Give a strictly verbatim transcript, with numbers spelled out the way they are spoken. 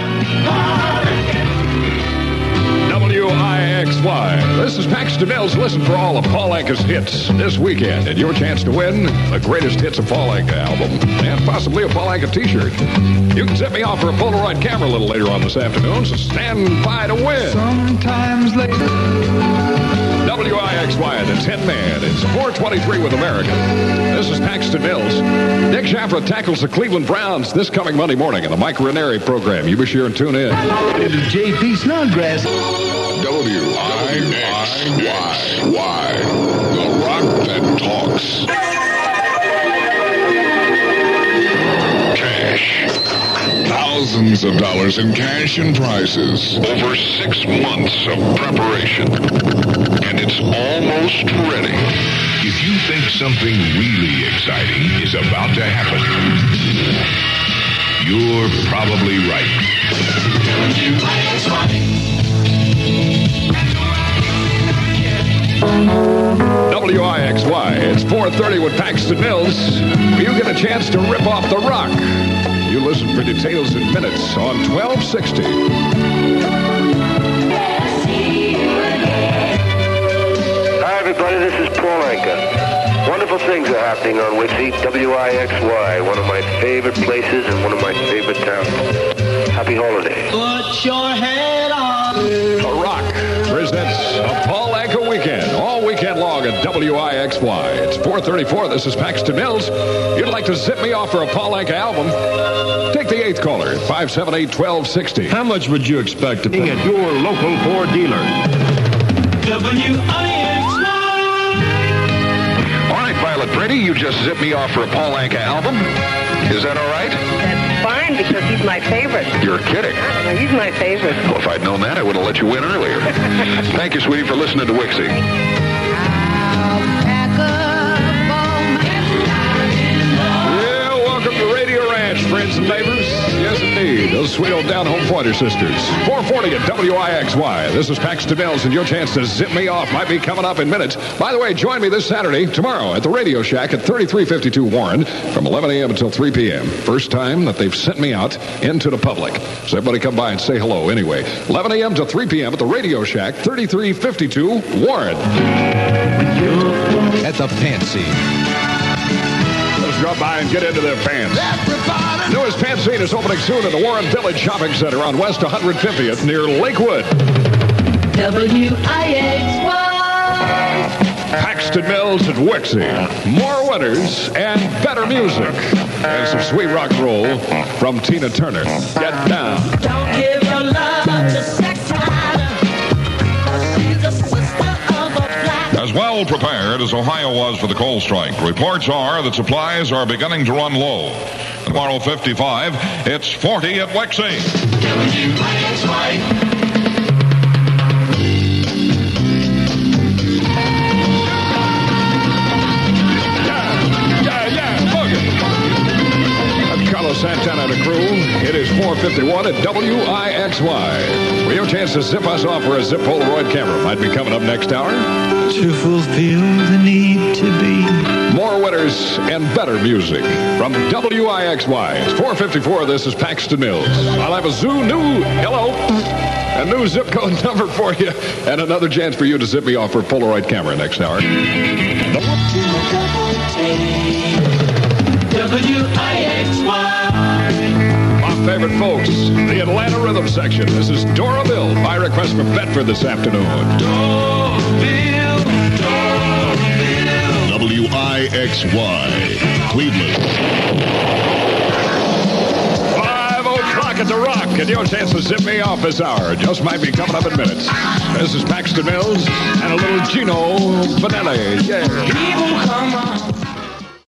W I X Y. This is Paxton Mills. Listen for all of Paul Anka's hits this weekend, and your chance to win the greatest hits of Paul Anka album and possibly a Paul Anka t-shirt. You can set me off for a Polaroid camera a little later on this afternoon, so stand by to win. Sometimes later. W I X Y, the ten man. It's four twenty-three with America. This is Paxton Mills. Dick Shafra tackles the Cleveland Browns this coming Monday morning in the Mike Ranieri program. You be sure and tune in. It is J P Snodgrass. W I X Y Y, the rock that talks. Cash. Thousands of dollars in cash and prizes. Over six months of preparation. And it's almost ready. If you think something really exciting is about to happen, you're probably right. W I X Y. It's four thirty with Paxton Mills. You get a chance to rip off the rock. You listen for details in minutes on twelve sixty. Hi, everybody. This is Paul Anka. Wonderful things are happening on Wixie. W I X Y, one of my favorite places and one of my favorite towns. Happy holidays. Put your head on. The Rock presents a Paul Anka weekend, all weekend long at W I X Y. It's four thirty-four. This is Paxton Mills. You'd like to zip me off for a Paul Anka album? Take the eighth caller, five seven eight, one two six zero. How much would you expect to pay at your local Ford dealer? W I X Y. All right, Violet Brady, you just zip me off for a Paul Anka album. Is that all right? That's fine, because he's my favorite. You're kidding. Uh, he's my favorite. Well, if I'd known that, I would have let you win earlier. Thank you, sweetie, for listening to Wixie. Yeah, welcome to Radio Ranch, friends and neighbors. Yes, indeed. Those sweet old down-home Pointer sisters. four forty at W I X Y. This is Paxton Mills, and your chance to zip me off might be coming up in minutes. By the way, join me this Saturday, tomorrow, at the Radio Shack at thirty-three fifty-two Warren from eleven a.m. until three p.m. First time that they've sent me out into the public. So everybody come by and say hello anyway. eleven a.m. to three p.m. at the Radio Shack, thirty-three fifty-two Warren. At the Fancy. Let's drop by and get into their pants. Everybody. Newest pants scene is opening soon at the Warren Village Shopping Center on West one hundred fiftieth near Lakewood. W I X Y. Paxton Mills and Wixie. More winners and better music. And some sweet rock and roll from Tina Turner. Get down. Don't give your love to sex rider. She's a sister of a black. As well prepared as Ohio was for the coal strike, reports are that supplies are beginning to run low. Tomorrow fifty-five, it's forty at Wixie. W I X Y. Santana and the crew. It is four fifty-one at W I X Y. For your chance to zip us off for a zip Polaroid camera might be coming up next hour. To fulfill the need to be. More winners and better music from W I X Y. It's four fifty-four. This is Paxton Mills. I'll have a zoo new, hello, a new zip code number for you and another chance for you to zip me off for a Polaroid camera next hour. W I X Y. My favorite folks, the Atlanta Rhythm Section. This is Dora Bill by request from Bedford this afternoon. Dora Bill, Dora Bill. W I X Y, Cleveland. Five o'clock at the Rock, and your chance to zip me off this hour just might be coming up in minutes. This is Paxton Mills and a little Gino Vanelli. Yeah. People come on.